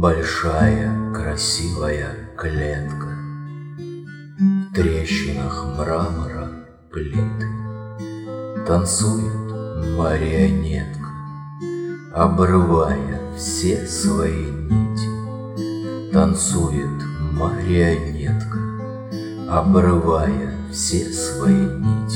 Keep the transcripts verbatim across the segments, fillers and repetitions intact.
Большая красивая клетка, в трещинах мрамора плиты. Танцует марионетка, обрывая все свои нити. Танцует марионетка, обрывая все свои нити.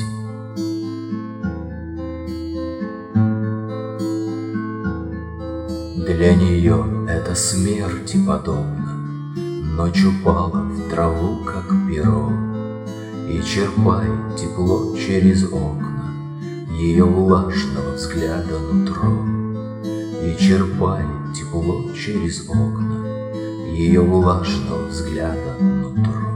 Для нее это смерти подобно, ночь упала в траву, как перо, и черпает тепло через окна ее влажного взгляда нутро. И черпает тепло через окна ее влажного взгляда нутро.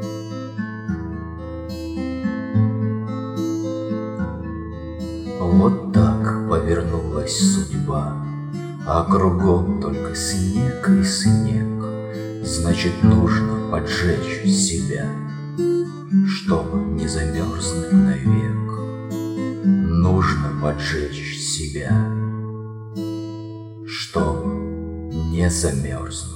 Вот так повернулась судьба, а кругом только снег и снег. Значит, нужно поджечь себя, чтобы не замерзнуть навек. Нужно поджечь себя, чтобы не замерзнуть.